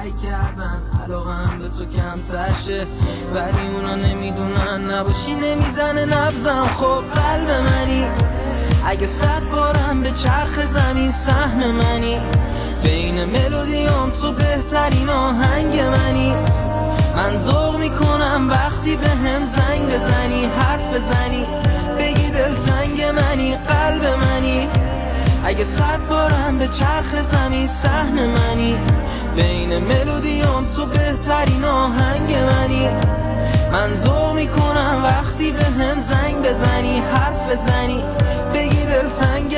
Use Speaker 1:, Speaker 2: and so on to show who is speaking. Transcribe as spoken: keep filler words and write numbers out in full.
Speaker 1: سعی کردن علاقم به تو کمتر شه، ولی اونا نمیدونن نباشی نمیزنه نبزم. خب قلب منی، اگه صد بارم به چرخ زمین سهم منی، بین ملودیام تو بهترین آهنگ منی. من ذوق میکنم وقتی به هم زنگ بزنی، حرف بزنی بگی دلتنگ منی، قلب منی. اگه صد بارم به چرخ زمین سهم منی، بین ملودیام تو بهترین آهنگ منی. من ذوق میکنم وقتی به هم زنگ بزنی، حرف بزنی بگی دلتنگ